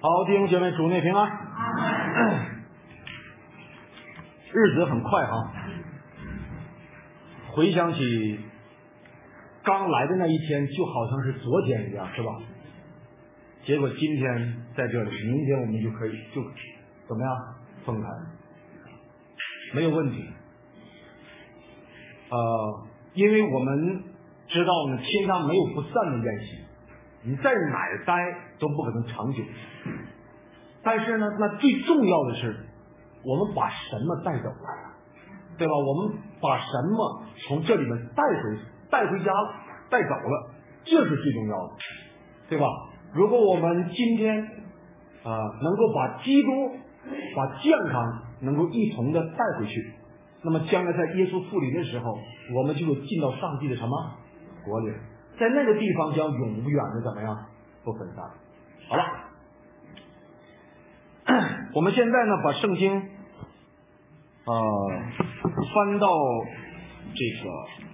好，弟兄姐妹，主内平安。日子很快啊，回想起刚来的那一天，就好像是昨天一样，是吧？结果今天在这里，明天我们就可以怎么样分开，没有问题。因为我们知道呢，天上没有不散的宴席，你在哪儿待都不可能长久。但是呢，那最重要的是，我们把什么带走了，对吧？我们把什么从这里面带回家了，带走了，这是最重要的，对吧？如果我们今天能够把基督、把健康能够一同的带回去，那么将来在耶稣复临的时候，我们就会进到上帝的什么国里，在那个地方将永远的怎么样不分散。好了，我们现在呢把圣经翻到这个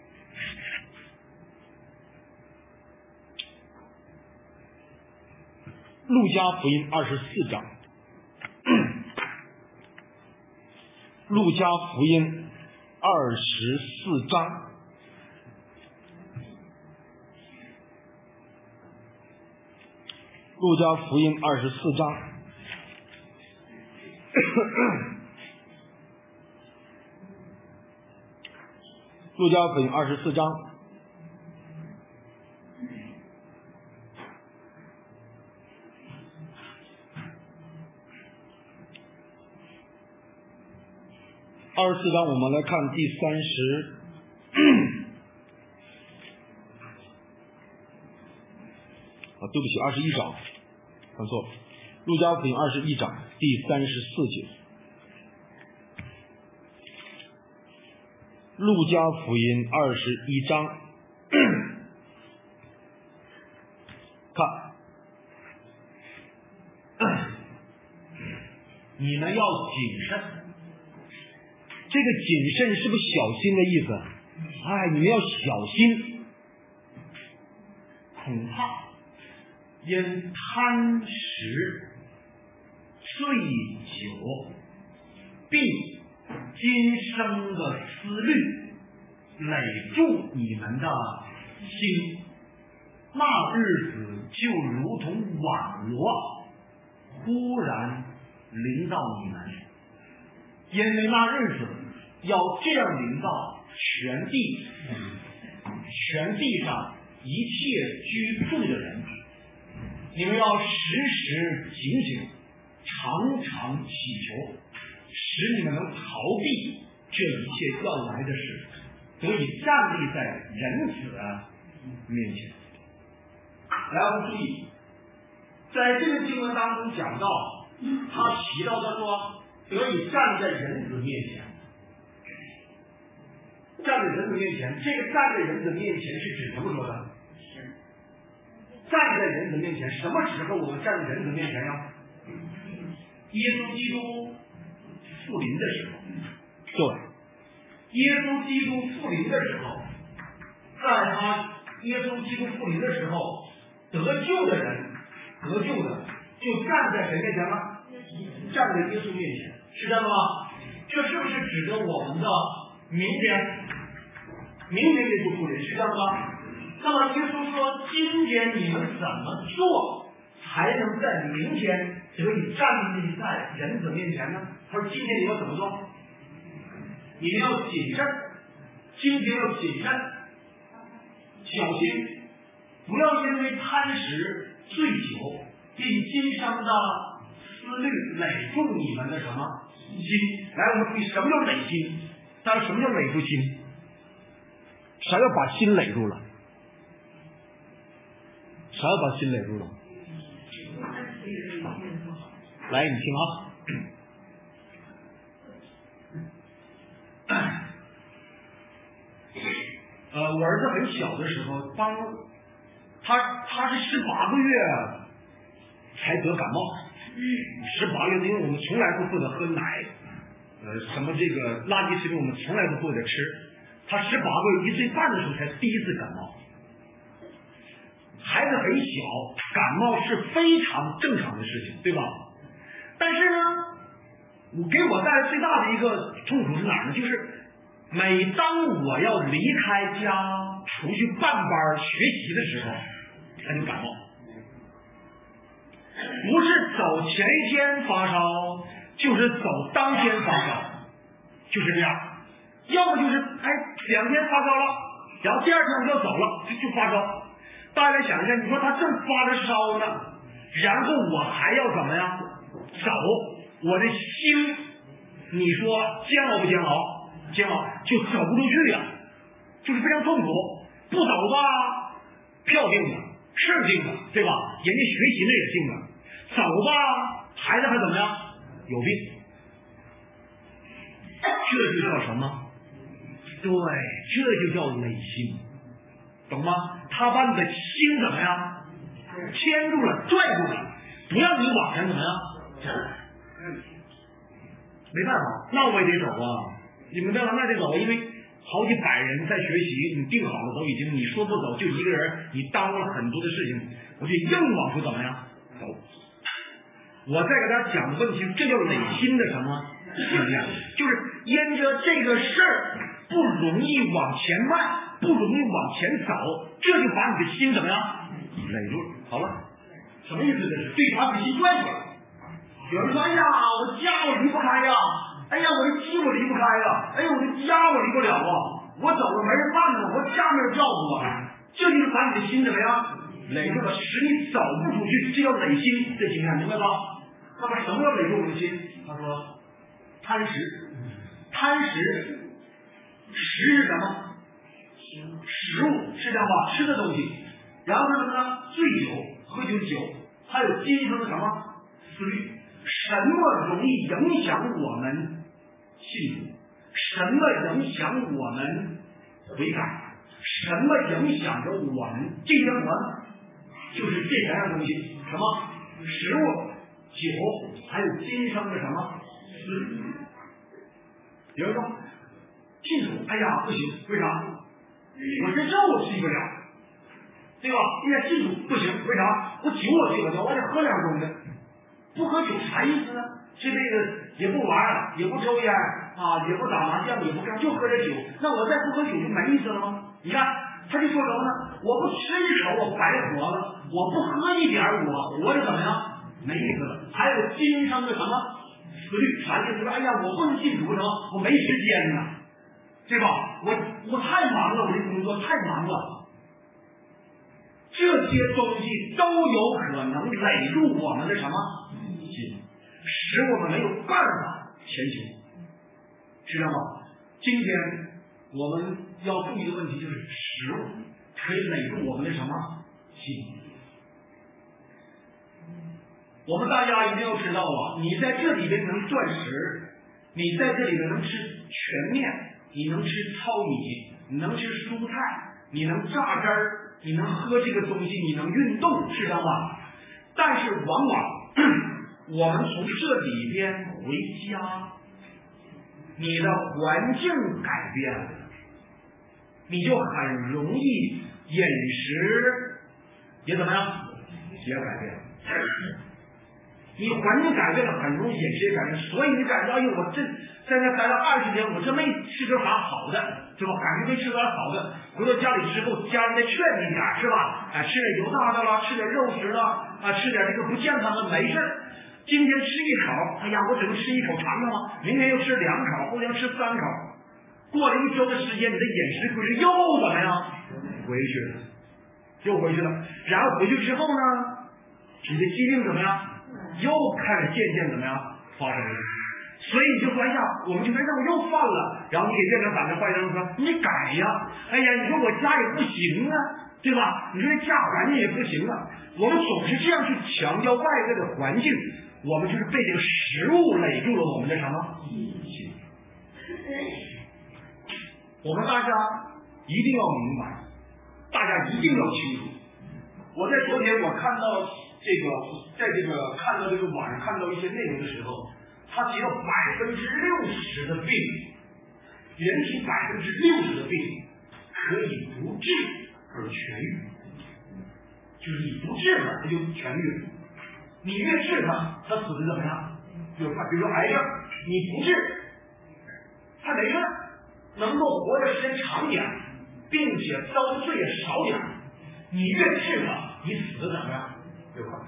路加福音24章，路加福音24章，路加福音24章。路加福音24章，24章我们来看第30，对不起，21章，看错了，路加福音21章第34节。路加福音21章，看，你们要谨慎。这个谨慎是不是小心的意思？你们要小心，恐怕因贪食、醉酒，并今生的思虑累住你们的心，那日子就如同网罗忽然临到你们，因为那日子要这样临到全地上一切居住的人。你们要时时警醒，常常祈求，使你们能逃避这一切要来的事，得以站立在人子的面前。来，我们注意，在这个经文当中讲到，他提到他说得以站在人子面前。站在人子面前，这个站在人子面前是指什么说的？站在人子面前，什么时候我们站在人子面前呀？耶稣基督复临的时候。对，耶稣基督复临的时候，在他耶稣基督复临的时候，得救的就站在谁面前了？站在耶稣面前，是这样的吗？这是不是指着我们的明天耶稣复临，是这样的吗？那么耶稣说，今天你们怎么做才能在明天得以站立在人子面前呢？他说，今天你要怎么做？你们要谨慎，今天要谨慎，小心，不要因为贪食、醉酒，并今生的思虑累住你们的什么心。来，我们注意，什么叫累心？但是什么叫累住心？啥叫把心累住了？啥叫把心累住了？来，你听啊。我儿子很小的时候，他是18个月才得感冒，18个月，因为我们从来不负责喝奶，什么这个垃圾食品我们从来不负责吃。他18个月1岁半的时候才第一次感冒。 孩子很小，感冒是非常正常的事情，对吧？但是呢，给我带来最大的一个痛苦是哪儿呢？就是每当我要离开家出去办班学习的时候，他就感冒。不是走前一天发烧，就是走当天发烧，就是这样。要么就是2天发烧了，然后第2天我就走了，就发烧。大家想一下，你说他正发着烧呢，然后我还要怎么样走？我的心，你说煎熬不煎熬？煎熬，就走不出去呀，就是非常痛苦。不走吧，票定了，事定了，对吧？人家学习那也定了。走吧，孩子还怎么样？有病。这就叫什么？对，这就叫累心，懂吗？他把你的心怎么样？牵住了，拽住了，不让你往前怎么样走。没办法，那我也得走啊！你们知道那得走，因为好几百人在学习，你定好了都已经，你说不走就一个人，你耽误了很多的事情，我就硬往出怎么样走。我再给大家讲的问题，这叫累心的什么信念？就是因着这个事儿不容易往前迈，不容易往前走，这就把你的心怎么样累住了。好了，什么意思？这是对把你的心拽住了。有人说：“哎呀，我家我离不开呀，哎呀，我的鸡我离不开呀，哎呀，我的家我离不了啊，我走了没人办呢，我家没人照顾我。”这就是把你的心怎么样累住了，使你走不出去，这叫累心。这情感明白吧？那么什么叫累住我的心？他说贪食，贪食，食是什么？食物是这样吧，吃的东西。然后是什么呢？醉酒，喝酒，还有今生的什么思虑？什么容易影响我们信主？什么影响我们悔改？什么影响着我们这些什么？就是这3样东西，什么食物、酒，还有今生的什么思虑？有人说信主，哎呀不行，为啥？我这肉吃不了，对吧？哎呀信主不行，为啥？我酒我戒不了，我得喝2盅的。不喝酒啥意思呢？这辈子也不玩，也不抽烟啊，也不打麻将，也不干，就喝点酒。那我再不喝酒就没意思了吗？你看，他就说什么呢？我不吃一口，我白活了；我不喝一点，我活着怎么样？没意思了。还有今生的什么思虑？啥意思？哎呀，我不能信主什么？我没时间呢，对吧？我太忙了，我这工作太忙了。这些东西都有可能累住我们的什么心，使我们没有办法前行，知道吗？今天我们要注意的问题就是食物可以累住我们的什么心。我们大家一定要知道啊，你在这里边能断食，你在这里边能吃全面，你能吃糙米，你能吃蔬菜，你能榨汁儿，你能喝这个东西，你能运动，知道吗？但是往往我们从这里边回家，你的环境改变了，你就很容易饮食也怎么样，也改变了。你环境改变了，很容易饮食也改变，所以你感觉哎呦，我这在那待了20天，我这没吃着啥好的，是吧？感觉没吃点好的，回到家里之后，家人再劝你点，是吧？吃点油炸的了，吃点肉食了，吃点这个不健康的，没事。今天吃一口，哎呀，我只能吃一口尝尝吗？明天又吃2口，后天吃3口，过了1周的时间，你的饮食规律又怎么样？回去了，又回去了。然后回去之后呢，你的疾病怎么样？又开始渐渐怎么样发生了。所以你就说，哎呀，我们就说，那我又犯了。然后你给院长打电话，院长说你改呀。哎呀，你说我家也不行啊，对吧？你说这家环境也不行啊。我们总是这样去强调外在的环境，我们就是被这个食物累住了我们的什么心。我们大家一定要明白，大家一定要清楚。我在昨天我看到在这个看到这个网上看到一些内容的时候，他提到60%的病，人体60%的病可以不治而痊愈。 就是你不治它，它就痊愈了；你越治它，它死的怎么样？就快。比如说癌症，你不治，它没事，能够活着时间长点，并且遭的罪也少点。你越治它，你死的怎么样？越快。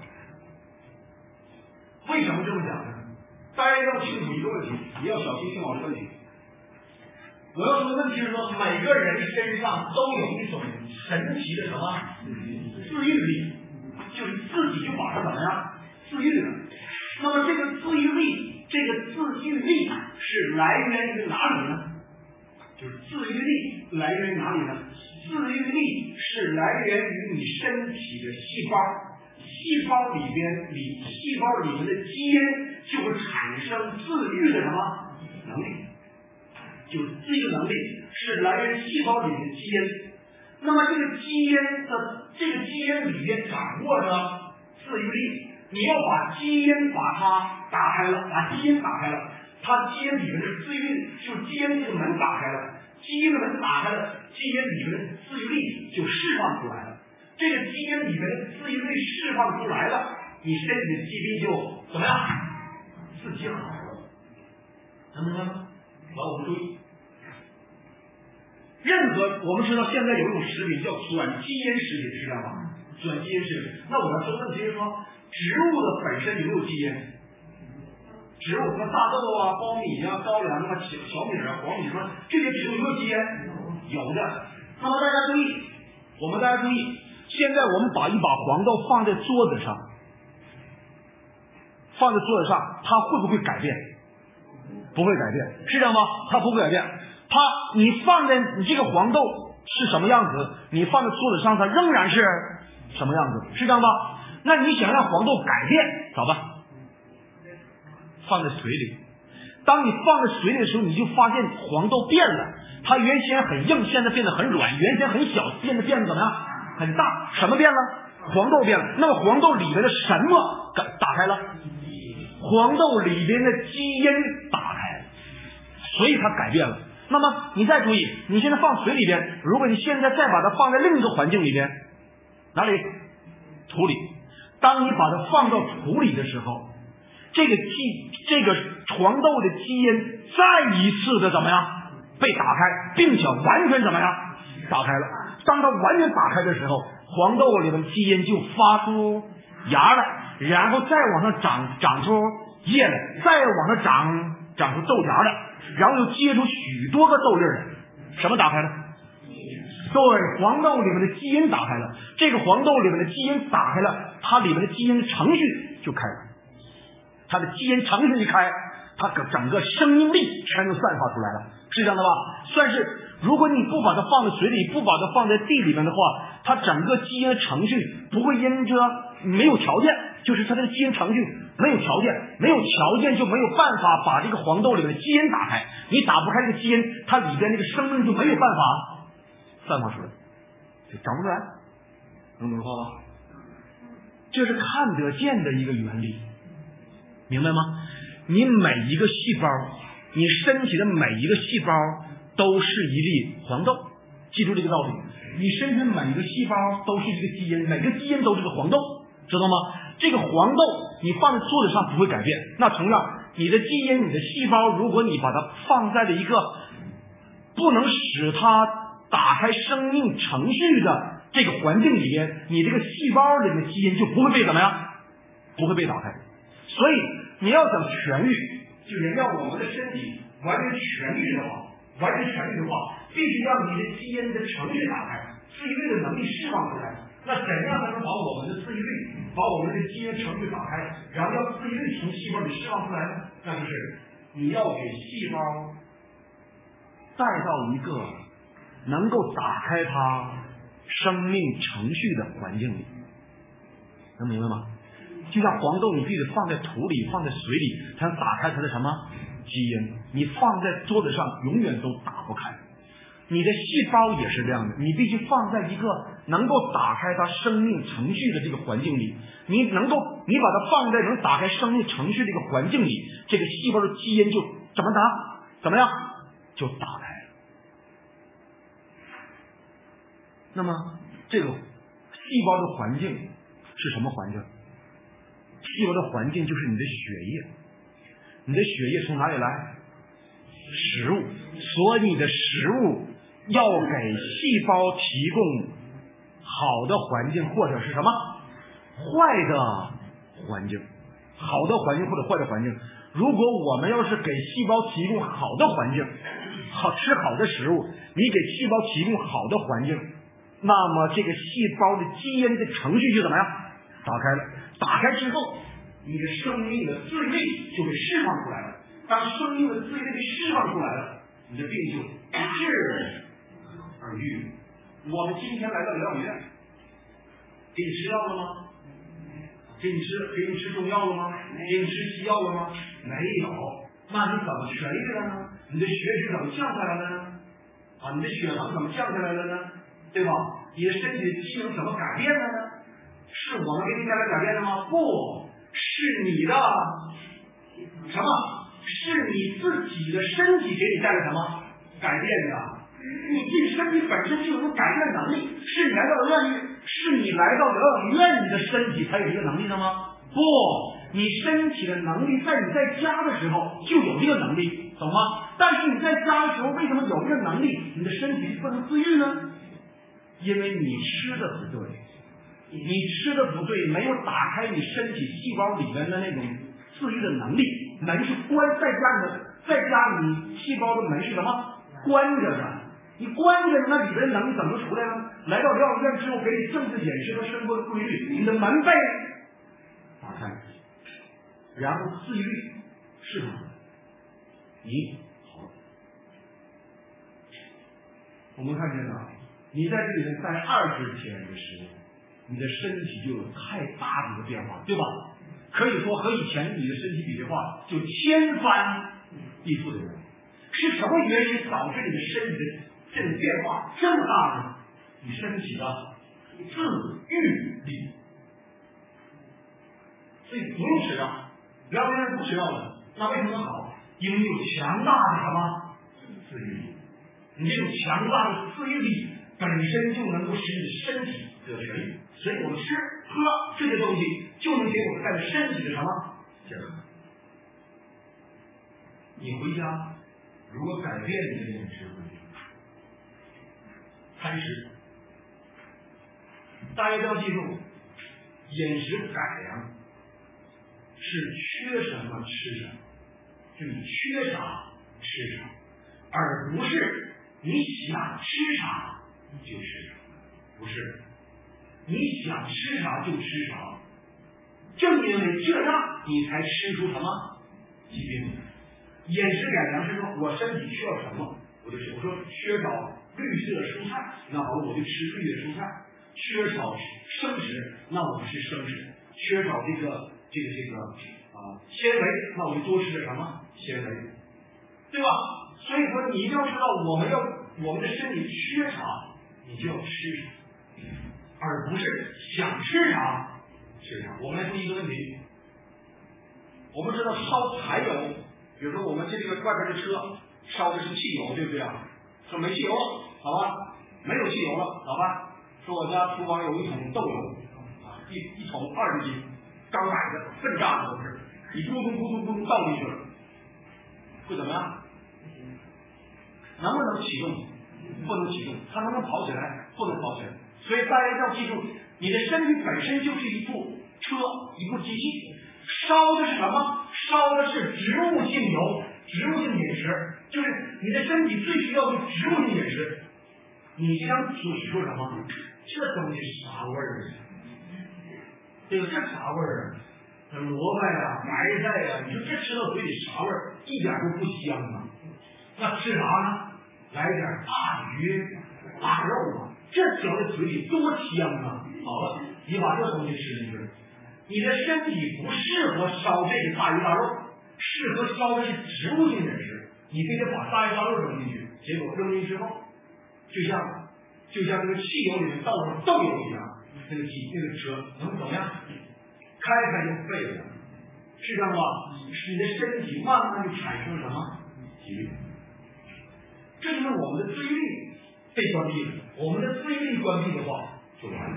为什么这么讲呢？大家要清楚一个问题，也要小心听我的问题。我要说的问题是说，每个人身上都有一种神奇的什么自愈力，就是自己就把它怎么样自愈了。那么这个自愈力，是来源于哪里呢？就是自愈力来源于哪里呢？自愈力是来源于你身体的细胞，细胞里面的基因就会产生自愈的什么能力。就是自愈能力是来源于细胞里的基因，那么这个基因里面掌握着自愈力，你要把基因把它打开了，它基因里面的自愈，就是基因这个门打开了，基因的门打开了，基因里面的自愈力就释放出来了。这个基因里面的自愈力释放出来了，你身体的疾病就怎么样？自己好了，能明白吗？我们注意，我们知道现在有一种食品叫转基因食品，知道吗？转基因食品。那我要说问题是说，植物的本身有没有基因？植物什么大豆啊、苞米啊、高粱啊、小米啊、黄米什么这些植物有没有基因？有的。那么大家注意，现在我们把一把黄豆放在桌子上，它会不会改变？不会改变，是这样吗？它不会改变。你这个黄豆是什么样子，你放在桌子上，它仍然是什么样子，是这样吧？那你想让黄豆改变，咋办？放在水里。当你放在水里的时候，你就发现黄豆变了，它原先很硬，现在变得很软；原先很小，变得怎么样？很大。什么变了？黄豆变了。那么黄豆里面的什么打开了？黄豆里面的基因打开了，所以它改变了。那么你再注意，你现在放水里边，如果你现在再把它放在另一个环境里边，哪里？土里。当你把它放到土里的时候，这个黄豆的基因再一次的怎么样被打开，并且完全怎么样打开了。当它完全打开的时候，黄豆里的基因就发出芽了，然后再往上长出叶来，再往上长出豆芽来，然后又结出许多个豆粒来。什么打开了？对，黄豆里面的基因打开了。这个黄豆里面的基因打开了，它里面的基因程序就开了。它的基因程序一开，它整个生命力全都散发出来了，是这样的吧？算是，如果你不把它放在水里，不把它放在地里面的话，它整个基因程序不会因着没有条件，就是它这个基因程序没有条件就没有办法把这个黄豆里面的基因打开。你打不开这个基因，它里边这个生命就没有办法散发出来，就长不出来。能懂话吗？这是看得见的一个原理，明白吗？你每一个细胞，你身体的每一个细胞都是一粒黄豆，记住这个道理。你身体每一个细胞都是一个基因，每个基因都是个黄豆，知道吗？这个黄豆你放在桌子上不会改变。那同样，你的基因、你的细胞，如果你把它放在了一个不能使它打开生命程序的这个环境里边，你这个细胞里的基因就不会被怎么样？不会被打开。所以你要想痊愈，就是让我们的身体完全痊愈的话，必须让你的基因的程序打开，自愈力的能力释放出来。那怎样才能把我们的自愈力，把我们的基因程序打开，然后让自愈力从细胞里释放出来呢？那就是你要给细胞带到一个能够打开它生命程序的环境里，能明白吗？就像黄豆，你必须得放在土里，放在水里，才能打开它的什么基因。你放在桌子上，永远都打不开。你的细胞也是这样的，你必须放在一个能够打开它生命程序的这个环境里。你把它放在能打开生命程序这个环境里，这个细胞的基因就怎么样就打开了。那么这个细胞的环境是什么环境？细胞的环境就是你的血液，你的血液从哪里来？食物，所以你的食物要给细胞提供好的环境或者是什么坏的环境，好的环境或者坏的环境。如果我们要是给细胞提供好的环境，吃好的食物，你给细胞提供好的环境，那么这个细胞的基因的程序就怎么样？打开了，打开之后，你的生命的自愈力就被释放出来了。当生命的自愈力被释放出来了，你的病就不治而愈。我们今天来到疗养院，给你吃药了吗？给你吃中药了吗？给你吃西药了吗？没有。那你怎么痊愈了呢？你的血脂怎么降下来了呢？你的血糖怎么降下来了呢？对吧？你的身体的机能怎么改变了呢？是我们给你带来改变的吗？不是，你的什么？是你自己的身体给你带来什么改变的？你自己身体本身就有改变能力，是你来到疗养院，是你来到疗养院，你的身体才有这个能力的吗？不，你身体的能力在你在家的时候就有这个能力，懂吗？但是你在家的时候为什么有这个能力，你的身体不能自愈呢？因为你吃的不对，你吃的不对，没有打开你身体细胞里面的那种自愈的能力，门是关在家你细胞的门是什么？关着的。你关着，那里边能力怎么出来呢？来到疗养院之后，给你正式演示和生活的规律，你的门被打开，然后自愈力释放出来，你好了。我们看见了，你在这里面待20天的时候，你的身体就有太大的一个变化，对吧？可以说和以前你的身体比的话，就千番地覆的人。是什么原因导致你的身体的这种变化这么大呢？你身体的自愈力。所以不用吃药，疗养院不吃药的，那为什么好？因为你有强大的什么自愈力。你这种强大的自愈力本身就能够使你的身体得痊愈，所以我们吃喝这些东西就能给我们带来身体的什么健康。你回家如果改变你的饮食规律，开始大家要记住，饮食改良是缺什么吃什么，就你缺啥吃啥，而不是你想吃啥就吃啥，不是你想吃啥就吃啥。正因为这样，你才吃出什么疾病。饮食改良是说我身体需要什么我就吃，我说缺少绿色蔬菜，那好了我就吃绿的蔬菜；缺少生食，那我就吃生食；缺少这个纤维，那我就多吃点什么纤维，对吧？所以说你一定要知道我们的身体缺啥，你就要吃啥，而不是想吃啥吃啥。我们来注意一个问题，我们知道烧柴油，比如说我们这个外边的车烧的是汽油，对不对啊？说没汽油了，好吧，没有汽油了，老板说我家厨房有一桶豆油啊，一桶20斤，刚买的，粪炸的都是，你咕咚咕咚咕咚倒进去了，会怎么样？能不能启动？不能启动。它能不能跑起来？不能跑起来。所以大家要记住，你的身体本身就是一部车，一部机器，烧的是什么？烧的是植物性油，植物性饮食，就是你的身体最需要的植物性饮食。你想说什么？这东西啥味儿啊？这啥味儿啊？萝卜呀、白菜呀，你说这吃到嘴里啥味儿？一点都不香啊！那吃啥呢？来点大鱼、大肉啊，这嚼在嘴里多香啊！好了，你把这东西吃进去，你的身体不适合烧这个大鱼大肉，适合烧的是植物性饮食。你非得把大鱼大肉扔进去，结果扔进去之后，就像这个汽油里面倒上豆油一样，那个车能怎么样？开就废了，是这样吧？你的身体慢慢就产生什么疾病？这就是我们的自愈力被关闭了。我们的自愈力关闭的话，就完了。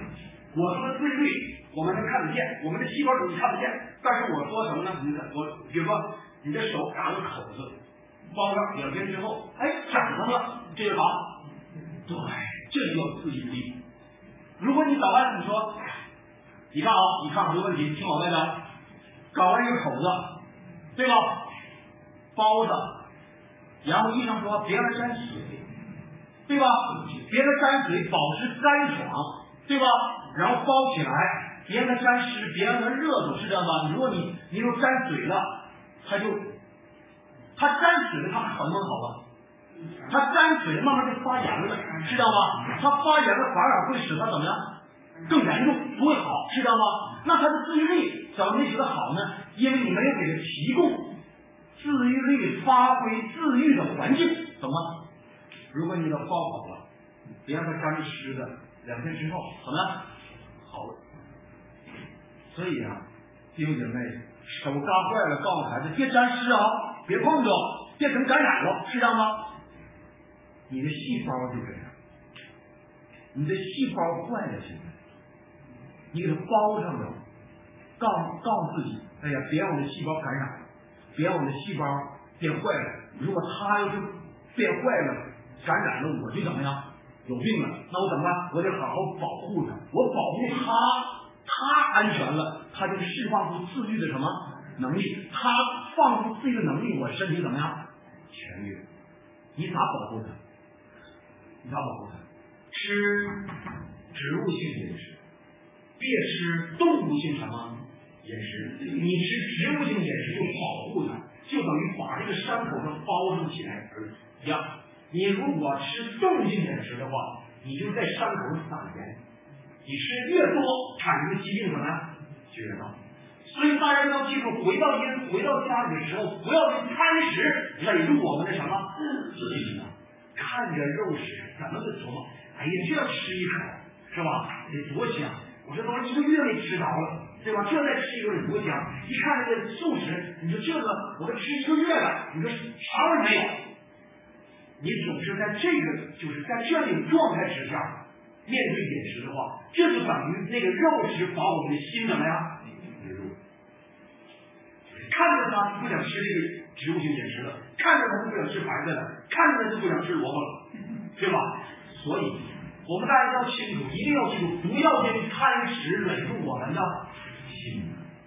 我说的自愈率我们能看得见，我们的细胞主义看不见，但是我说什么呢？比如说你的手打个口子，包上2天之后，哎，长上了，这就好。对，这就叫自愈力。如果你搞完，你说，你看啊，你看好这个问题，听我在讲，搞完一个口子，对吧？包着，然后医生说别让它沾水，对吧？别让它沾水，保持干爽，对吧？然后包起来，别让它沾湿，别让它热住，是这样吧？如果你又沾水了，它沾水了，它很好了。它沾水慢慢就发炎了，知道吗？它发炎了反而会使它怎么样？更严重，不会好，知道吗？那它的自愈力怎么没觉得好呢？因为你没有给它提供自愈力发挥自愈的环境，懂吗？如果你都包好了，别让它沾湿的，2天之后怎么样？好了。所以啊，弟兄姐妹，手扎坏了，告诉孩子别沾湿啊，别碰着，别成感染了，是这样吗？你的细胞就这样，你的细胞坏了现在，你给它包上了，告诉自己，哎呀，别让我的细胞感染了，别让我的细胞变坏了。如果它要是变坏了，感染了，我就怎么样？有病了，那我怎么办？我得好好保护它，我保护它安全了，它就释放出自愈的什么能力？它放出自愈的能力，我身体怎么样？痊愈。你咋保护它？你咋保护它？吃植物性饮食，别吃动物性什么饮食。你吃植物性饮食就保护它，就等于把这个伤口上包上起来而一样。你如果吃动物性饮食的话，你就在伤口上撒盐，你吃越多，产生的疾病怎么样就越大。所以大家要记住，回到家里的时候，不要用餐食累住我们的什么自己呢？看着肉食怎么个琢磨？哎呀，这吃一口是吧？得多香！我这都1个月没吃着了，对吧？这再吃一个多香！一看这个素食，你说这个我都吃1个月了，你说啥味没有？你总是在就是在这种状态之下面对饮食的话，这就等于那个肉食把我们的心怎么样引入。看着他不想吃这个植物性饮食了，看着他就不想吃白菜了，看着他就不想吃萝卜了，对吧？所以我们大家要清楚，一定要记住，不要因贪食累住我们的心。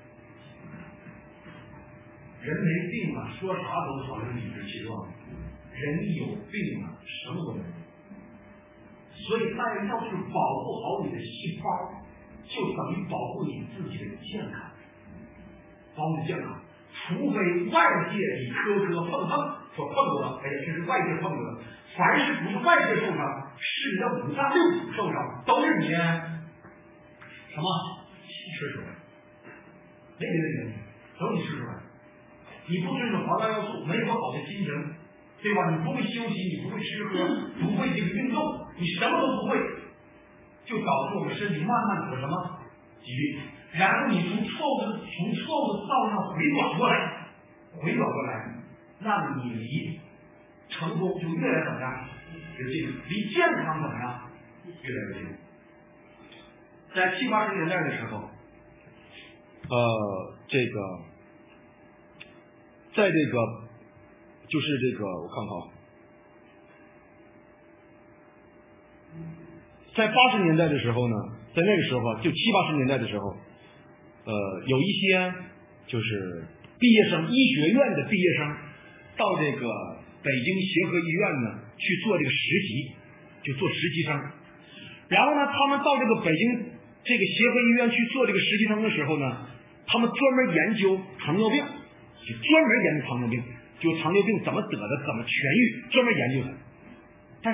人没病啊，说啥都好像理直气壮；人有病啊，什么都没有。所以大家要是保护好你的细胞，就等于保护你自己的健康，保护你健康。除非外界你磕碰所碰到的，哎呀，这是外界碰到的。凡是不是外界受伤，是你的5脏6腑受伤，都是你什么吃出来，没别的原因，都是你吃出来。你不遵守黄道要素，没有好的心情，对吧？你不会休息，你不会吃喝，不会这个运动，你什么都不会，就导致我们身体慢慢得什么疾病。然后你从错误的道路上回转过来，那么你离成功就越来怎么样？越近，离健康怎么样？越来越近。在70、80年代的时候， 在这个就是这个，我看看啊，在80年代的时候呢，在那个时候就70、80年代的时候，有一些就是毕业生，医学院的毕业生到这个北京协和医院呢去做这个实习，就做实习生。然后呢，他们到这个北京这个协和医院去做这个实习生的时候呢，他们专门研究糖尿病，就专门研究糖尿病，就糖尿病怎么得的，怎么痊愈，专门研究的。但是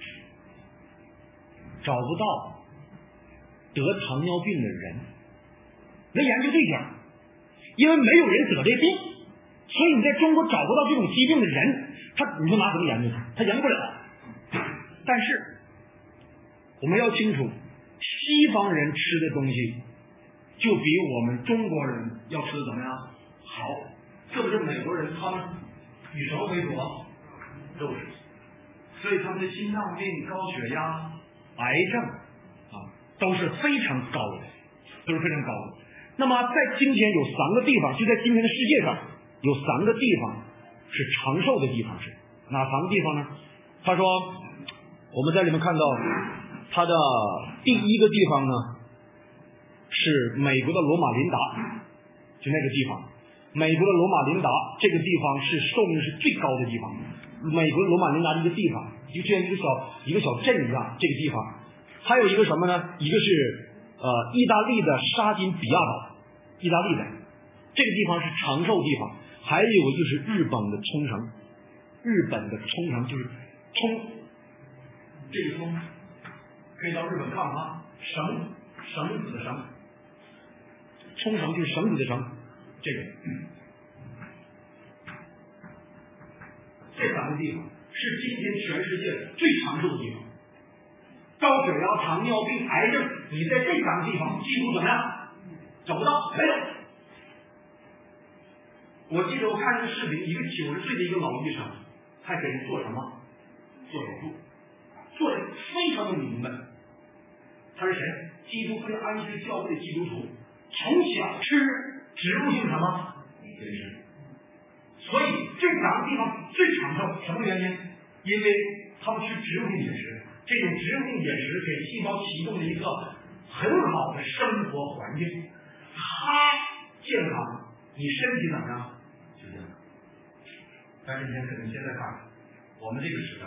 找不到得糖尿病的人，没研究对象，因为没有人得这病，所以你在中国找不到这种疾病的人，你说拿什么研究他？他研究不了。但是我们要清楚，西方人吃的东西就比我们中国人要吃的怎么样好？这不是美国人他们以什么为主？肉食， 所以他们的心脏病、高血压、癌症啊， 都是非常高的，都是非常高的。那么在今天有3个地方，就在今天的世界上有3个地方是长寿的地方，是哪3个地方呢？他说我们在里面看到他的第1个地方呢是美国的罗马琳达，就那个地方，美国的罗马琳达这个地方是寿命是最高的地方。美国罗马琳达这个地方就像一个小镇一样，这个地方还有一个什么呢？一个是意大利的沙金比亚岛，意大利的这个地方是长寿地方。还有就是日本的冲绳，日本的冲绳就是这个冲可以到日本看啊，绳子的绳，冲绳就是绳子的绳，这3个地方是今天全世界最长寿的地方。高血压、糖尿病、癌症，你在这3个地方几乎怎么样？找不到，没有。我记得我看一个视频，一个90岁的一个老医生，还给人做什么？做手术，做的非常的明白。他是谁？基督会安息教会的基督徒，从小吃植物性什么饮食，所以这3个地方最长寿。什么原因？因为他们吃植物性饮食，这种植物性饮食给细胞提供了一个很好的生活环境，它健康，你身体怎么样？就这样。但是你现在看，我们这个时代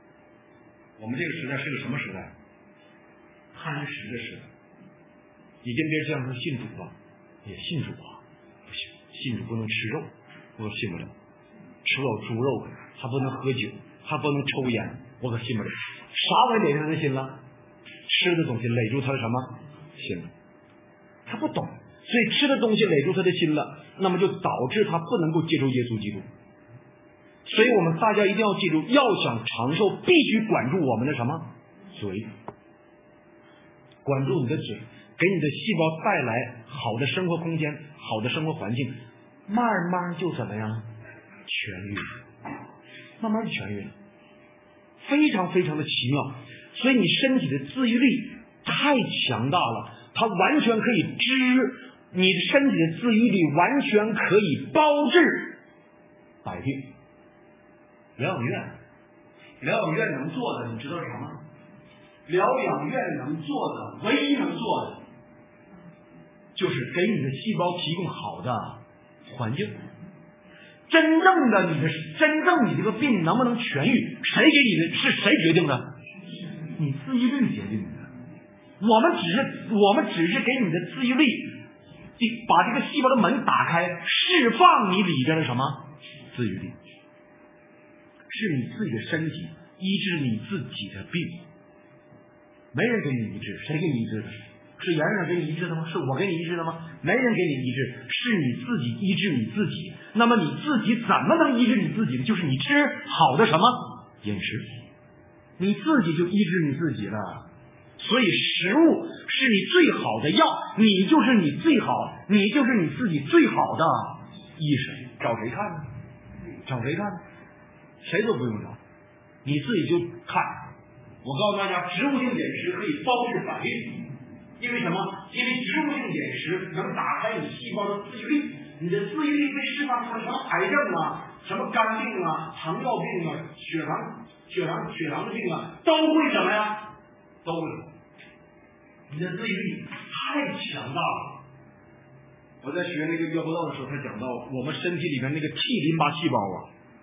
是个什么时代？贪食的时代。你跟别人这样说信主吧，也信主啊，不行，信主不能吃肉，我可信不了。吃了猪肉，还不能喝酒，还不能抽烟，我可信不了。啥玩意垒住他的心了？吃的东西垒住他的什么心了？他不懂，所以吃的东西垒住他的心了，那么就导致他不能够接受耶稣基督。所以我们大家一定要记住，要想长寿，必须管住我们的什么嘴，管住你的嘴，给你的细胞带来好的生活空间、好的生活环境，慢慢就怎么样痊愈，慢慢就痊愈了，非常非常的奇妙。所以你身体的自愈力太强大了，它完全可以你的身体的自愈力完全可以包治百病。疗养院能做的，你知道是什么？疗养院能做的，唯一能做的，就是给你的细胞提供好的环境。真正你这个病能不能痊愈，谁给你的？是谁决定的？你自愈力决定的。我们只是给你的自愈力，把这个细胞的门打开，释放你里边的什么自愈力，是你自己的身体医治你自己的病。没人给你医治，谁给你医治的？是杨院长给你医治的吗？是我给你医治的吗？没人给你医治，是你自己医治你自己。那么你自己怎么能医治你自己呢？就是你吃好的什么饮食，你自己就医治你自己了。所以食物是你最好的药，你就是你最好，你就是你自己最好的医生。找谁看呢？找谁看呢？谁都不用找，你自己就看。我告诉大家，植物性饮食可以包治百病。因为什么？因为植物性饮食能打开你细胞的自愈力，你的自愈力被释放出来，什么癌症啊，什么肝病啊、糖尿病啊、血糖的病啊，都会什么呀？都会。你的自愈力太强大了。我在学那个约伯道的时候，他讲到我们身体里面那个 T 淋巴细胞啊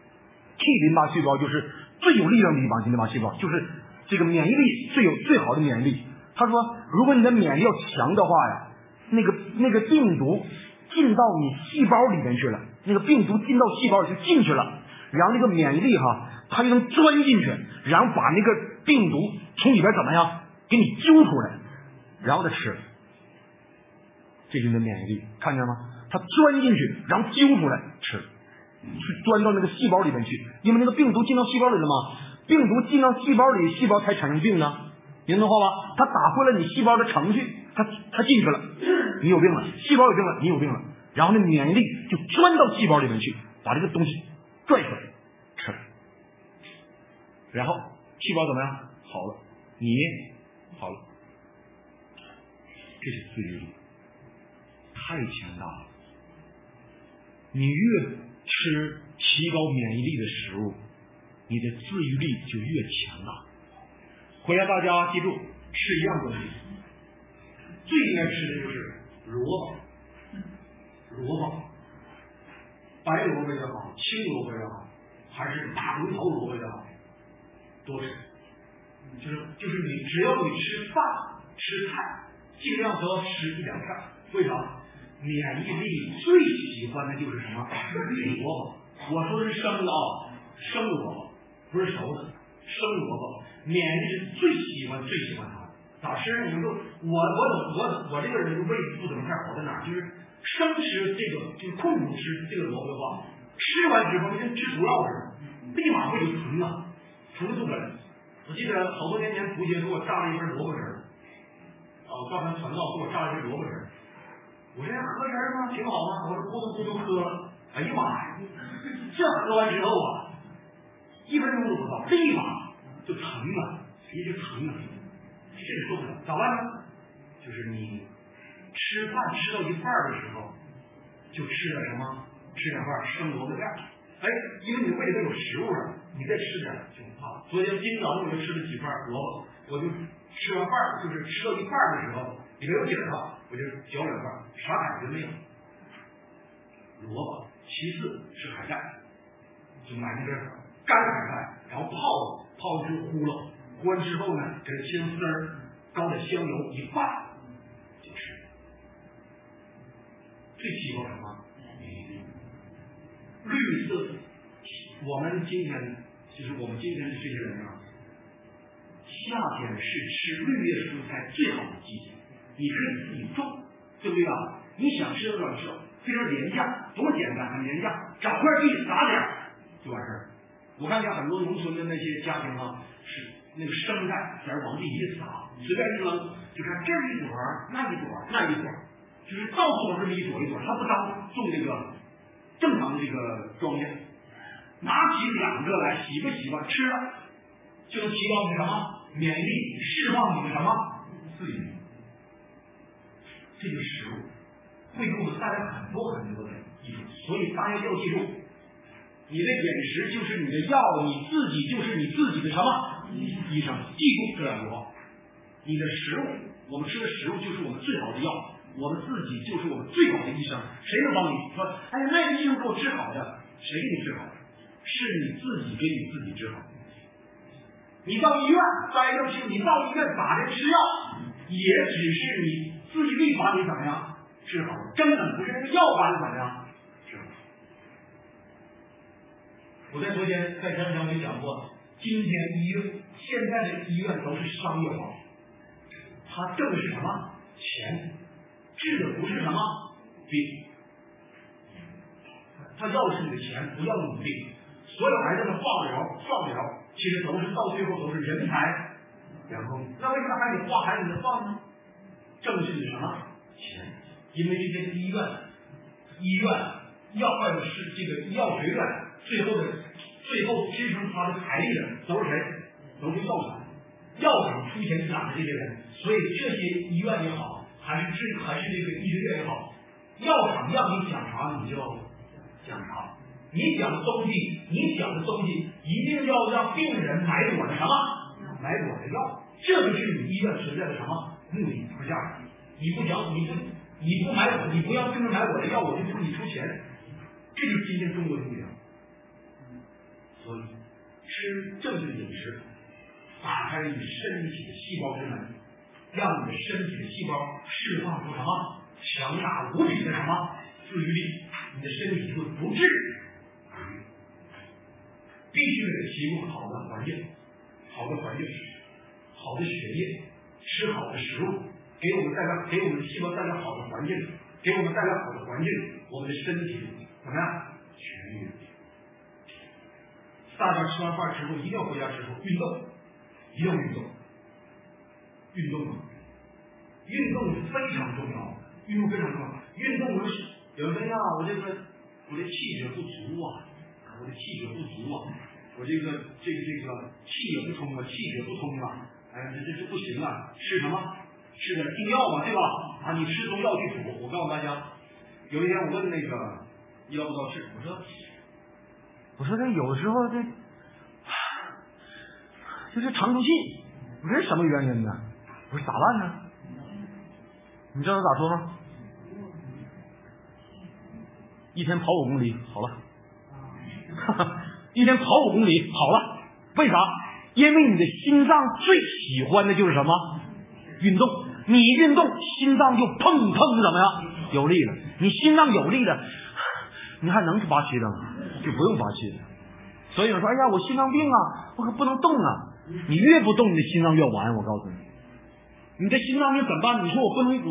，T 淋巴细胞就是最有力量的一帮淋巴细胞，就是这个免疫力最好的免疫力。他说，如果你的免疫力要强的话呀，那个病毒进到你细胞里面去了，那个病毒进到细胞里就进去了，然后那个免疫力它就能钻进去，然后把那个病毒从里边怎么样给你揪出来，然后再吃。这就是你的免疫力，看见吗？它钻进去，然后揪出来吃，去钻到那个细胞里面去，因为那个病毒进到细胞里了嘛，病毒进到细胞里，细胞才产生病呢。明白话吧？它打坏了你细胞的程序，它进去了，你有病了；细胞有病了，你有病了。然后那免疫力就钻到细胞里面去，把这个东西拽出来吃了，然后细胞怎么样？好了，你好了。 这是自愈力，太强大了。你越吃提高免疫力的食物，你的自愈力就越强大。回来大家记住，吃一样东西，最应该吃的就是萝卜，白萝卜也好，青萝卜也好，还是大红头萝卜也好，多吃。就是你只要你吃饭吃菜，尽量都要吃一两片。为啥？免疫力最喜欢的就是什么？萝卜。我说是生的啊，生萝卜，不是熟的，生萝卜。免疫力最喜欢它。咋吃？你说我这个人胃不怎么太好在哪儿？就是生吃这个，就是空腹吃这个萝卜的话，吃完之后就跟吃毒药似的，立马会有疼啊，疼的不本。我记得好多年前福杰给我炸了一份萝卜仁儿，赵传传道给我炸了一份萝卜仁儿，我说喝仁儿吗？挺好吗？我说咕嘟咕嘟喝了，哎呀妈呀，这喝完之后啊，1分钟都不到，立马就疼了，一直疼了，这个受不了，咋办呢？就是你吃饭吃到一半的时候，就吃点什么？吃两块生萝卜片，哎，因为你胃里头有食物了，你再吃点就不怕。今早我就吃了几块萝卜，我就吃完饭，就是吃到一半的时候，里面有底儿了，我就嚼两块，啥感觉没有。萝卜，其次是海带，就买那个干海带，然后泡就糊了，糊完之后呢，给青丝儿高点香油一拌就吃。最喜欢什么？绿色。我们今天的这些人啊，夏天是吃绿叶蔬菜最好的季节，你可以自己种，对不对啊？你想吃多少吃，非常廉价，多简单，很廉价，找块地撒点就完事儿。我看见很多农村的那些家庭啊，是那个生菜在往地一撒，随便一扔，就看这一朵那一朵那一朵，就是到处都是一朵一朵，他不当种这个正常的这个庄稼。拿起2个来洗吧洗吧，吃了就能提高你什么免疫力，释放你的什么自愈力。这个食物会给我们带来很多很多的益处，所以大家要记住，你的饮食就是你的药，你自己就是你自己的什么医生。记住这2句话，你的食物，我们吃的食物就是我们最好的药，我们自己就是我们最好的医生。谁能帮你说？哎呀，那个医生给我治好的，谁给你治好的？是你自己给你自己治好。你到医院待着去，你到医院打针吃药，也只是你自己力把你怎么样治好，根本不是那个药把你怎么样治好。我在昨天在讲讲里讲过，今天现在的医院都是商业化，它挣的是什么钱，治的不是什么病，他要的是你的钱，不要你的病。所有癌症的化疗，其实都是到最后都是人财两空。那为什么还得化还得放呢？挣是你什么钱？因为这些医院或者是这个医药学院，最后支撑他的财力的都是谁？都是药厂。药厂出钱养的这些人，所以这些医院也好，还是这个医学院也好，药厂让你讲啥你就讲啥。你讲的东西一定要让病人买我的什么？买我的药，这就是你医院存在的什么目的和价值。你不买我，你不让病人买我的药，我就不给你出钱。这就是今天中国的目标。所以吃正确的饮食，打开你身体的细胞之门，让你的身体的细胞释放出什么强大无比的什么自愈力，你的身体就会不治。必须得提供好的环境，好的血液，吃好的食物，给我们的细胞带来好的环境，我们的身体怎么样痊愈？大家吃完饭之后一定要回家之后运动，一定要运动是非常重要的，运动有人呀，我这气血不足啊，我这个气也不通啊，哎，这不行啊，吃什么？吃点定药嘛，对吧？ 啊，你吃中药去补。我告诉大家，有一天我问那个医疗辅导室，我说这有的时候就是长途气，我说什么原因呢？我说咋办呢？你知道他咋说吗？一天跑5公里好了，一天跑5公里好了。为啥？因为你的心脏最喜欢的就是什么？运动。你运动，心脏就砰砰怎么样？有力了。你心脏有力了，你还能拔气的吗？就不用拔气的。所以有人说，哎呀，我心脏病啊，我可不能动啊。你越不动，你的心脏越完。我告诉你，你的心脏病怎么办？你说我不能剧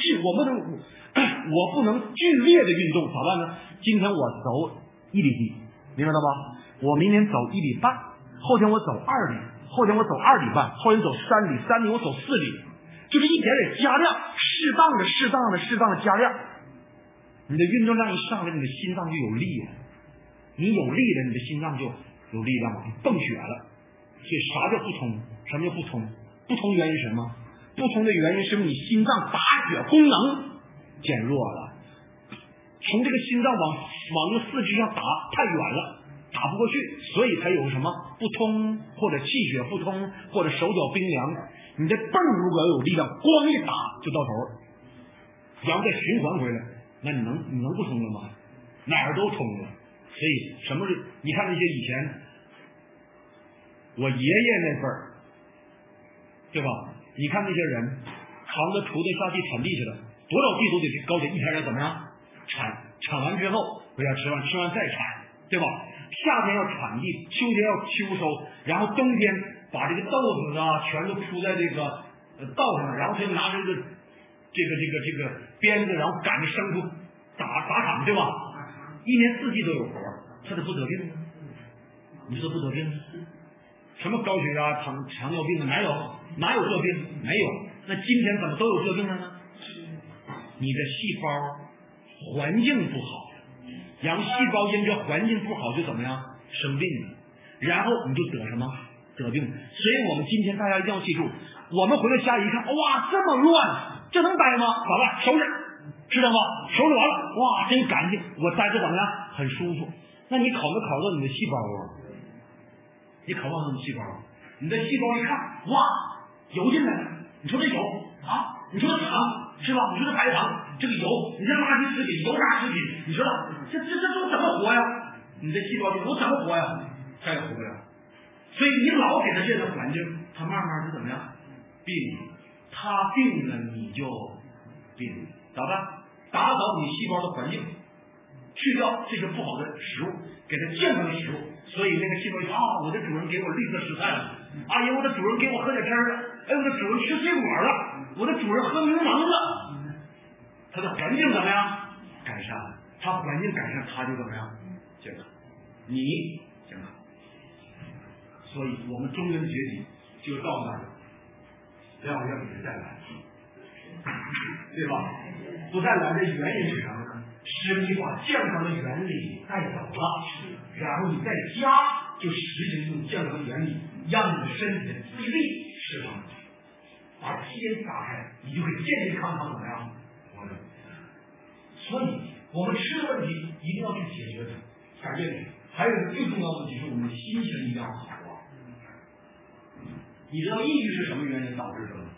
烈的运动咋办呢？今天我走1里地，明白了吧？我明天走1里半，后天我走2里，后天我走2里半，后天走3里，3里我走4里，就是一点点加量，适当的加量。你的运动量一上来，你的心脏就有力了。你有力了，你的心脏就有力量了，泵血了。所以啥叫不通？什么叫不通？不通原因是什么？不通的原因是你心脏打血功能减弱了，从这个心脏往这个四肢上打太远了，打不过去，所以才有什么不通，或者气血不通，或者手脚冰凉。你这泵如果有力量，咣一打就到头了，然后再循环回来，那你能不通了吗？哪儿都通了。所以什么是？你看那些以前我爷爷那辈儿，对吧？你看那些人扛着锄头下地铲地去了，多少地都得高铁一天要怎么样铲完之后回家吃完再铲，对吧？夏天要铲地，秋天要秋收，然后冬天把这个豆子啊全都铺在这个道上，然后他就拿着这个鞭子，然后赶着牲畜打场，对吧？一年四季都有活，他就不得病呢？你说不得病？什么高血压、糖尿病啊？哪有这病？没有。那今天怎么都有这病了呢？你的细胞环境不好，然后细胞因这环境不好就怎么样生病了，然后你就得什么得病。所以我们今天大家一定要记住，我们回到家一看，哇，这么乱，这能待吗？咋办？收拾，知道吗？收拾完了，哇，真干净，我待着怎么样？很舒服。那你考没考到你的细胞啊？你考不到你的细胞，你的细胞一看，哇，油进来了。你说这油啊，你说这糖是吧？你说这白糖，这个油，你这垃圾食品、油炸食品，你说这都怎么活呀？你的细胞就我怎么活呀？再也活不了。所以你老给他这样的环境，他慢慢就怎么样病？他病了你就病，咋办？打扫你细胞的环境，去掉这些不好的食物，给他健康的食物。所以那个细胞说啊，我的主人给我绿色蔬菜了，哎呀，我的主人给我喝点汁儿了，哎，我的主人吃水果了，我的主人喝柠檬了，他的环境怎么样？改善了，他环境改善，他就怎么样？健康，你健康。所以我们中元节底就告诉大家，不要让你再来，对吧？不再来的原因是什么呢？是你把健康的原理带走了，然后你在家就实行这种健康的原理，让你的身体的自力释放，把天打开，你就会健健康康怎么样活着。所以我们吃的问题一定要去解决它，改变它。还有一个最重要的问题是我们的心情一定要好啊。你知道抑郁是什么原因导致的吗？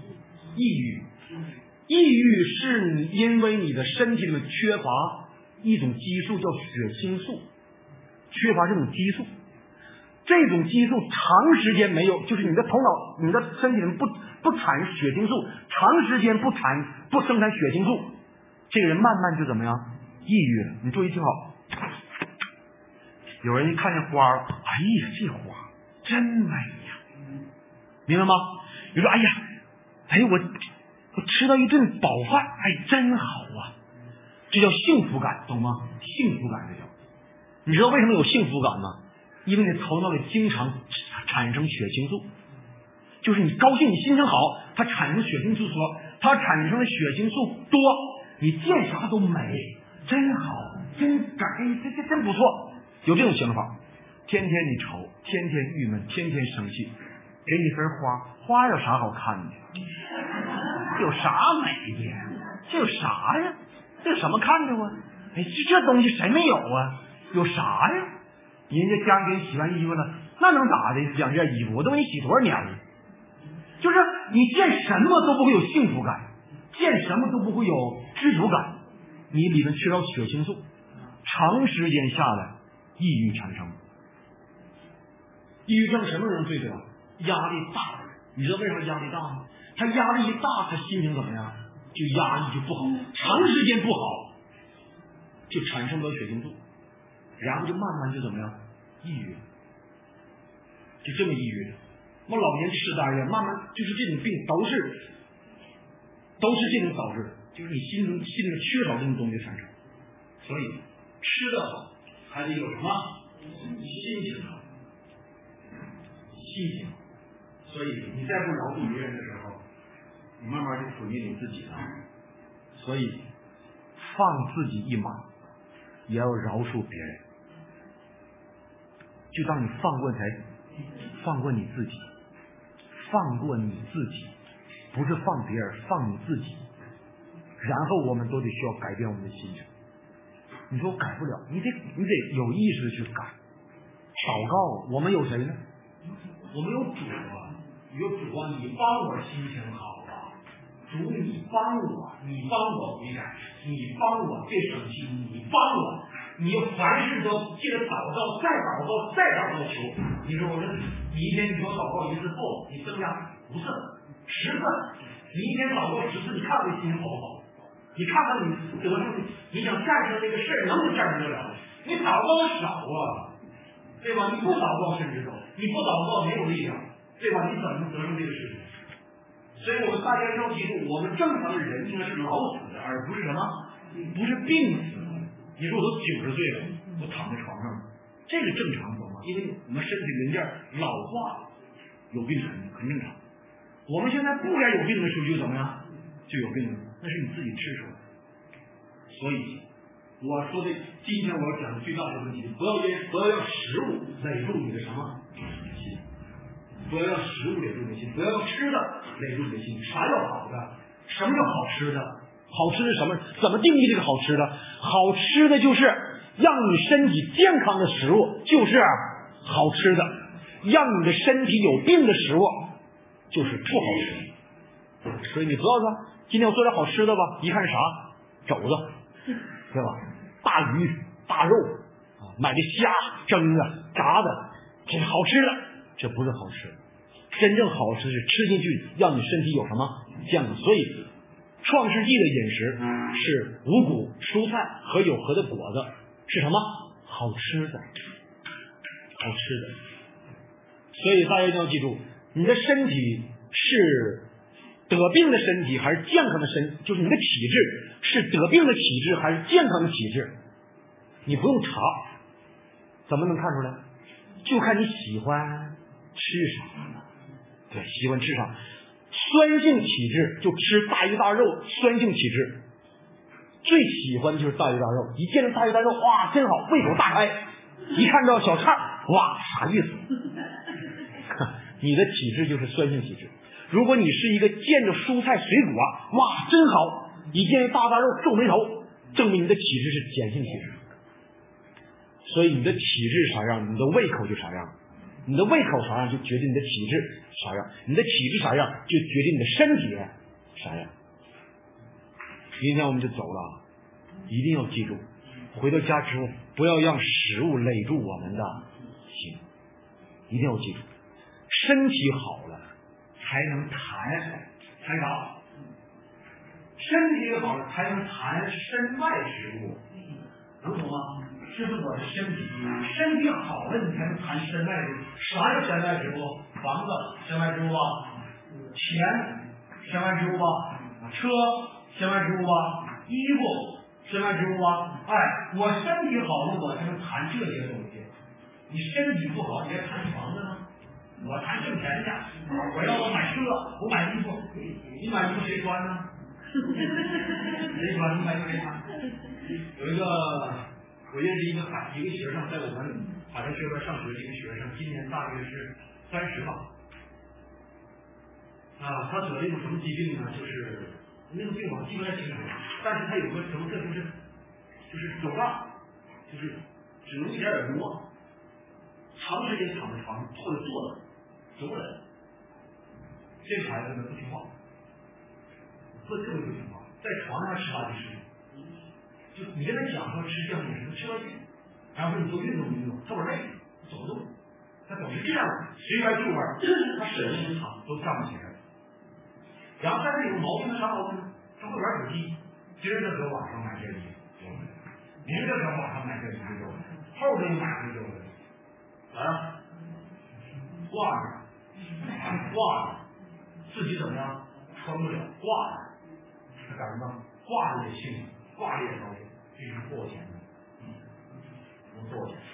抑郁是你因为你的身体里面缺乏一种激素叫血清素，缺乏这种激素，这种激素长时间没有，就是你的头脑、你的身体里面不产血清素，长时间不生产血清素，这个人慢慢就怎么样抑郁了。你注意听好，有人一看见花了，哎呀，这花真美呀，明白吗？你说，哎呀，我吃到一顿饱饭，哎，真好啊，这叫幸福感，懂吗？幸福感这叫。你知道为什么有幸福感吗？因为你头脑里经常产生血清素，就是你高兴，你心情好，它产生血清素多，它产生的血清素多，你见啥都美，真好，这真不错。有这种想法，天天你愁，天天郁闷，天天生气，给你份花有啥好看的？ 有啥美的？这有啥呀？这有什么看的啊？哎，这东西谁没有啊？有啥呀？人家家给你洗完衣服了，那能咋的？2件衣服我都给你洗多少年了？就是你见什么都不会有幸福感，见什么都不会有知足感，你里面缺少血清素，长时间下来抑郁产生。抑郁症什么人最多？压力大的人。你知道为什么压力大吗？他压力一大，他心情怎么样？就压抑就不好，长时间不好，就产生不了血清素，然后就慢慢就怎么样？抑郁，就这么抑郁的。我老年痴呆呀，慢慢就是这种病都是这种导致的，就是你心里缺少这种东西产生。所以吃的好还得有什么？心情好，心情好。所以你再不饶恕别人的时候，你慢慢就毁灭你自己了。所以放自己一马，也要饶恕别人。就当你放过你自己，放过你自己，不是放别人，放你自己。然后我们都得需要改变我们的心情。你说我改不了，你得有意识去改。祷告，我们有谁呢？我们有主啊，有主啊，你帮我心情好啊，主你帮我悔改，你帮我别生气，你帮我，你凡事都记得祷告，再祷告，再祷告求。你说你一天你说祷告1次够，你增加5次、10次，你一天祷告10次，你看看心情好不好？你看看你得胜，你想战胜这个事儿能不能战胜得了？你祷告少啊，对吧？你不祷告甚至都，你不祷告没有力量，对吧？你怎么能得胜这个事情？所以我们大家要记住，我们正常的人应该是老死的，而不是什么？不是病死。你说我都90岁了，我躺在床上了，这个正常懂吗？因为我们身体零件老化，有病很正常。我们现在不该有病的时候就怎么样？就有病了，那是你自己吃出来的。所以我说的今天我要讲的最大的问题，不要让食物累住你的什么心，不要让食物累住你的心，不要让吃的累住你的心。啥叫好的？什么叫好吃的？好吃是什么？怎么定义这个好吃的？好吃的就是让你身体健康的食物，就是好吃的；让你的身体有病的食物，就是不好吃的。所以你不要说今天我做点好吃的吧，一看是啥？肘子，对吧？大鱼、大肉啊，买的虾蒸的、炸的，这是好吃的，这不是好吃的。真正好吃是吃进去让你身体有什么健康。所以创世纪的饮食是五谷、蔬菜和有核的果子，是什么？好吃的，好吃的。所以大家一定要记住，你的身体是得病的身体还是健康的身，就是你的体质是得病的体质还是健康的体质，你不用查，怎么能看出来？就看你喜欢吃啥。对，喜欢吃啥？酸性体质就吃大鱼大肉，酸性体质最喜欢的就是大鱼大肉。一见到大鱼大肉，哇，真好，胃口大开；一看到小菜，哇，啥意思？你的体质就是酸性体质。如果你是一个见着蔬菜水果，哇，真好；一见大大肉皱眉头，证明你的体质是碱性体质。所以你的体质啥样，你的胃口就啥样。你的胃口啥样，就决定你的体质啥样；你的体质啥样，就决定你的身体啥样。今天我们就走了，一定要记住，回到家之后不要让食物累住我们的心，一定要记住，身体好了才能谈啥？身体好了才能谈身外之物，能懂吗？这是我的身体，身体好了你才能谈身外之物。啥是身外之物？房子身外之物吧，钱身外之物吧，车身外之物吧，衣服身外之物吧。哎，我身体好了我才能谈这些东西。你身体不好你还谈房子呢？我谈挣钱去，我要我买车，我买衣服，你买衣服谁穿呢？谁穿？你买衣服谁穿？有一个我认识一个学生，在我们海南学院上学的一个学生，今年大约是30吧。 啊，他得了一种什么疾病呢？就是那个病我记不太清楚，但是他有个什么特征是，就是走道，就是只能一点点挪，长时间躺在床上或者坐着，走不了。这个孩子呢不听话，特别不听话，在床上吃垃圾食品。就你跟他讲说吃这样饮食吃垃圾，然后说你做运动运动，他说累，走不动，他总是这样随便就玩，他手跟躺都站不起来。然后但是有毛病的啥毛病呢？他会玩手机，今儿个搁网上买这个衣服，明儿个搁网上买这个衣服，后天买这个啊，挂着，自己怎么样穿不了，挂着，他干什么？挂着也幸福，挂着也高兴，这是不花钱的，能多少钱？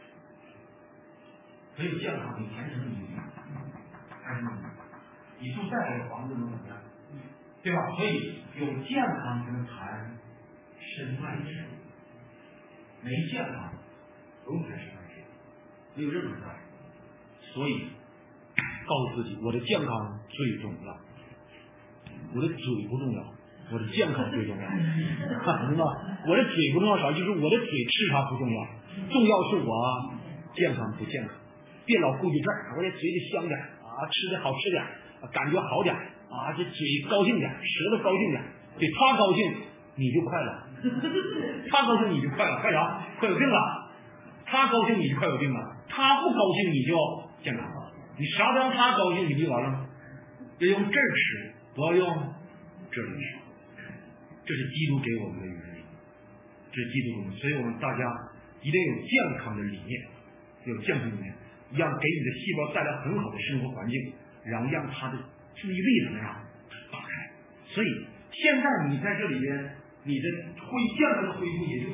没有健康，你谈什么理想？谈什么理想？你住再好的房子能怎么样？对吧？所以有健康才能谈身外之物，没健康不用谈身外之物，没有任何道理。 所以告诉自己，我的健康最重要，我的嘴不重要，我的健康最重要，明白？我的嘴不重要啥？就是我的嘴吃啥不重要，重要是我健康不健康。别老顾忌这儿，我这嘴里香点啊，吃的好吃点，感觉好点啊，这嘴高兴点，舌头高兴点，对他高兴你就快乐，他高兴你就快乐，快啥？快有病了。他高兴你就快有病了，他不高兴你就健康了。你啥都让他高兴，你就完了吗？要用这儿吃，不要用这里吃。这是基督给我们的原理，这是基督给我们，所以我们大家一定有健康的理念，有健康的理念，让给你的细胞带来很好的生活环境，然后让它的注意力怎么样打开。所以现在你在这里边，你的健康的恢复也就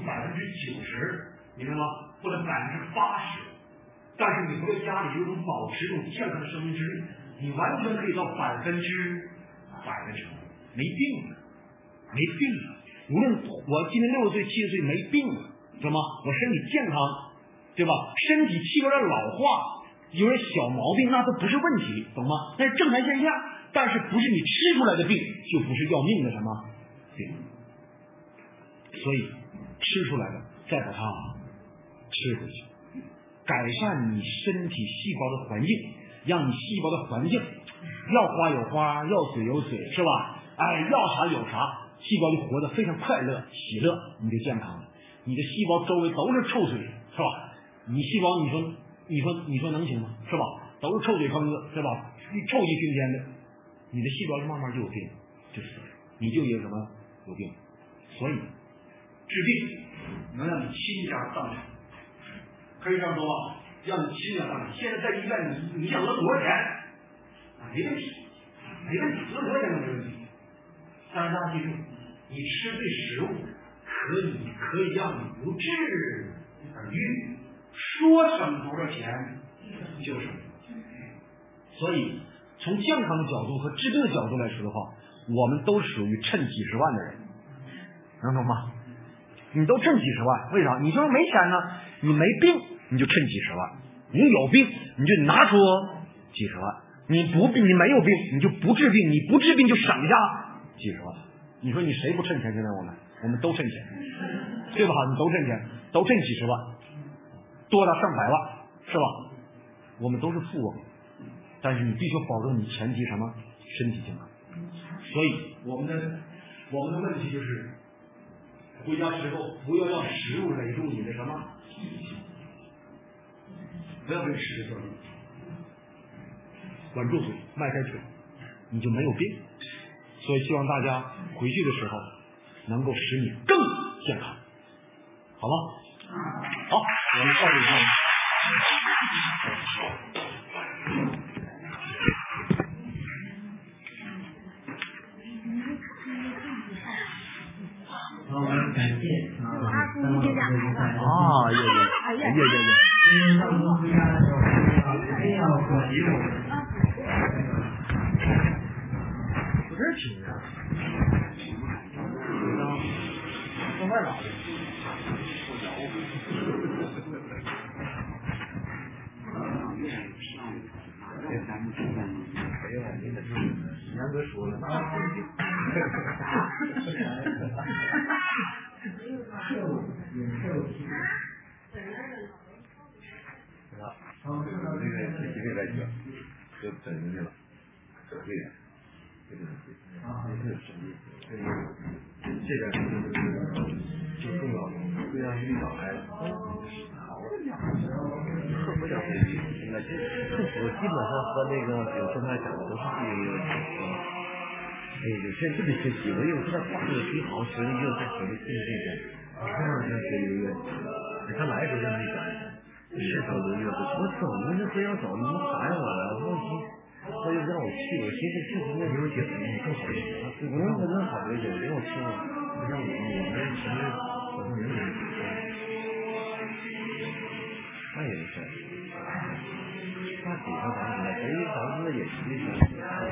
90%，明白吗？或者80%，但是你回到家里又能保持这种健康的生命质量，你完全可以到100%的程度，没病了。没病了，无论我今年60岁、70岁没病了，懂吗？我身体健康，对吧？身体器官的老化有点小毛病，那都不是问题，懂吗？那是正常现象，但是不是你吃出来的病，就不是要命的什么病。所以吃出来的再把它吃回去，改善你身体细胞的环境，让你细胞的环境要花有花，要水有水，是吧？哎，要啥有啥。细胞就活得非常快乐、喜乐，你就健康了。你的细胞周围都是臭水，是吧？你细胞，你说能行吗？是吧？都是臭水坑子，是吧？臭气熏天的，你的细胞就慢慢就有病，就死了，你就有什么有病。所以治病能让你倾家荡产，可以这样说吧？让你倾家荡产。现在在医院，你想讹多少钱啊？没问题，讹多少钱都没问题。但是大家记住，你吃对食物可以让你不治而愈，说省多少钱就省。所以从健康的角度和治病的角度来说的话，我们都属于趁几十万的人，能懂吗？你都挣几十万，为啥？你说没钱呢，你没病你就趁几十万，你有病你就拿出几十万，你没有病你就不治病，你不治病就省下几十万。你说你谁不趁钱？现在我们都趁钱，对吧？你都趁钱，都挣几十万，多到上100万，是吧？我们都是富翁，但是你必须保证你前提什么？身体健康。所以我们的问题就是，回家之后不要让食物累住你的什么？不要被吃的管住嘴，迈开腿，你就没有病。所以希望大家回去的时候能够使你更健康，好吗？好，我们到这里看。 好，我们感谢三位学员在啊， 因为上次回家的时候，非要说一个不是挺的，从外哪的？ 上午哪个咱们吃饭？ 没有，您的杨哥说了，那这个这个来讲，就本人的了，对的，这个这个就重要了，对呀，遇到来了，克服掉这个，那克服基本上和那个有刚才讲的都是这个。哎，有些人特别学习，我有时候他画的挺好，学的又在学的进这个，我突然间学一个，他来的时候让你讲一讲，是找的一个，我走了那非要找你们喊我了，他就让我去，我寻思就是那时候觉得你更好一点，我能好一点，让我去嘛，让我们其实好像没有人那也是，那底下房子，谁房子也实际上。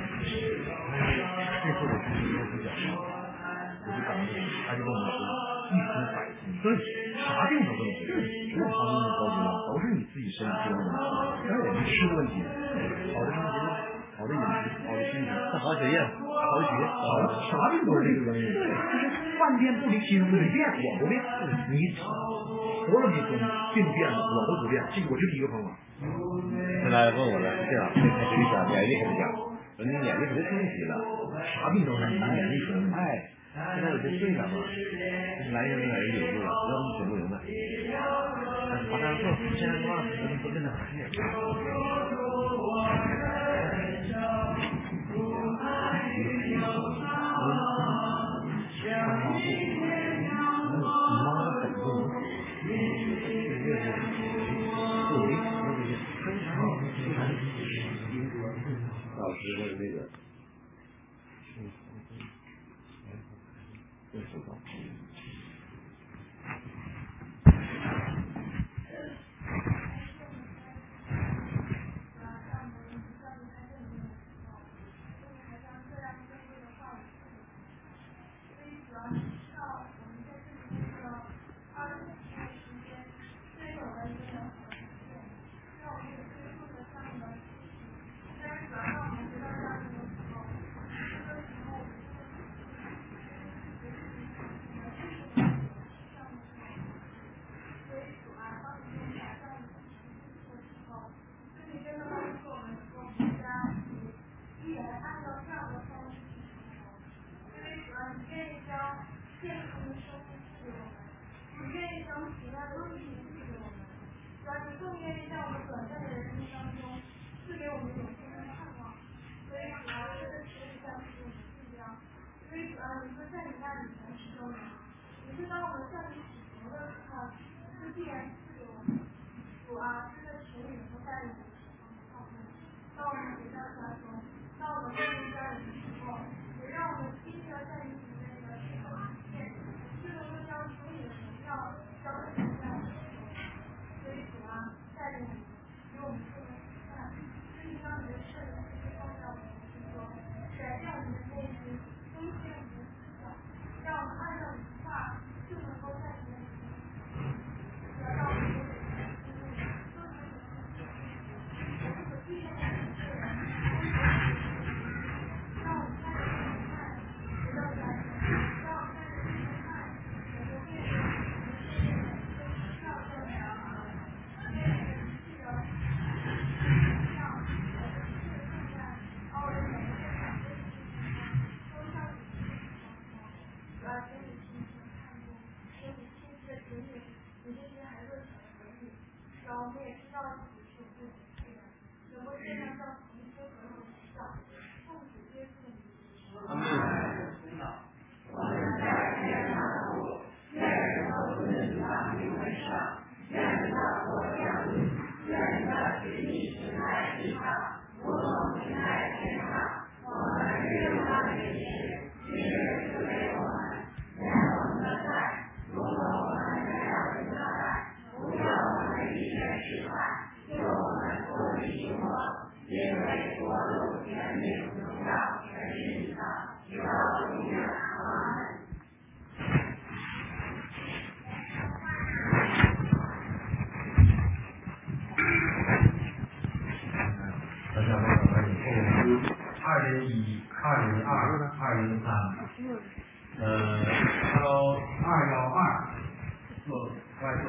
最后的就是说比较好，我就感觉他就跟我们说一出百姓，对，啥病都不能治，什么糖尿病、高血压都是你自己身体出的问题，但是我们吃的问题，好的生活、好的饮食、好的身体、好血液、好血，啥病都是这个原因。对，就是万变不离其宗，你变我不变，你所有你病变了我都不变，这个我就第一个方法。他来问我了，这样，这开始讲免疫怎么讲？你免疫肯定出问题了，啥病都是你免疫出问题。哎，现在我就对了嘛，来人有路了，要不你行不行的？把他做现在的话，我们都跟他还是。老师的那个，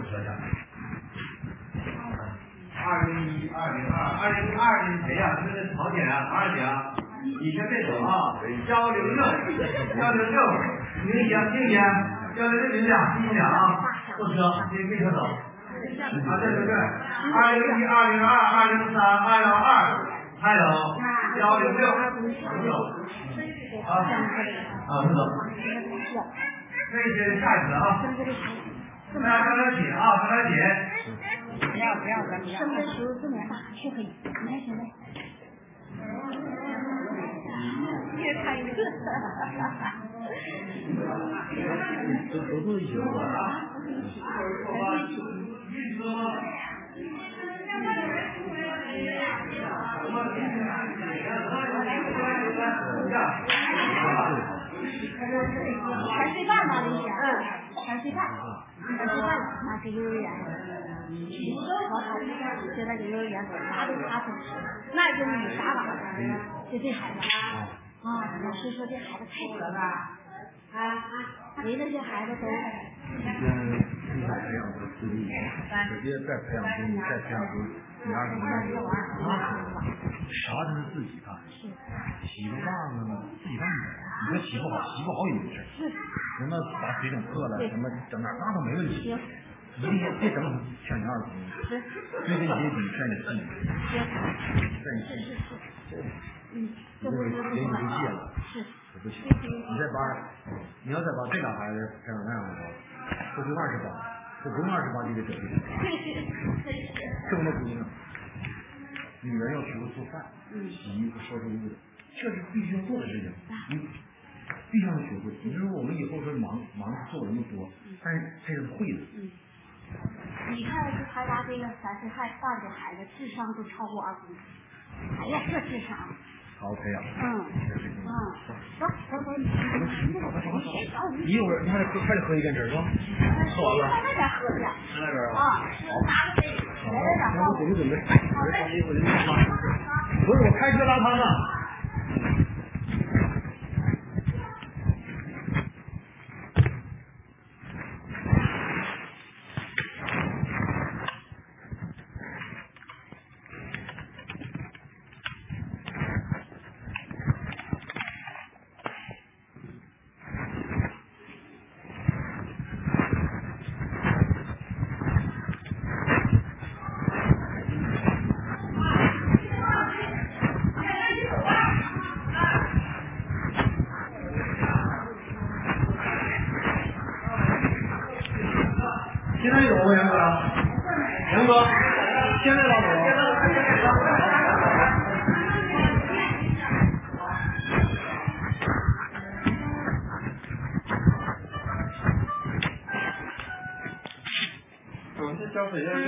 说一下。2012、2022是谁呀？这是曹姐啊，二姐啊，你先别走啊，106，明姐106明俩，记住俩啊，坐车别车走。啊，对，201、202、203、212，还有106，不走。那些下一次啊，大家跟他写啊，跟他写。 不要，生的时候这么大，是很，你看现在，越看越都一起过啊。 全岁半吧，那些，全岁半了，那是幼儿园。现在给幼儿园啥都他分吃，那就是你啥玩意儿？就这孩子老师说这孩子太可了，没那些孩子都。 从小培养出自立，直接再培养出你，再培养出你20年，啥都是自己干，洗个饭呢自己干的，你说洗不好也没事，什么把水整破了，什么整哪那都没问题。一定要别整像你二姑，别跟别比，在你自己，这不是给你不借了，不行，你要再把这俩孩子培养那样的话，都不用28，这不用28就得整这么多姑娘，女人要学会做饭，洗衣服、收拾屋子，这是必须要做的事情，你必须要学会。你说我们以后说忙做那么多，但是这是会的。 你看他家这个3岁半的孩子，智商都超过2公分。哎呀，这智商！ 好培养。 走， 你一会儿你还得喝一根针是吧？喝完了。 在那边喝去。 在那边啊？ 拿个杯，来点我准备。不是我开车拉他呢。现在有吗，杨哥？现在老总。这交水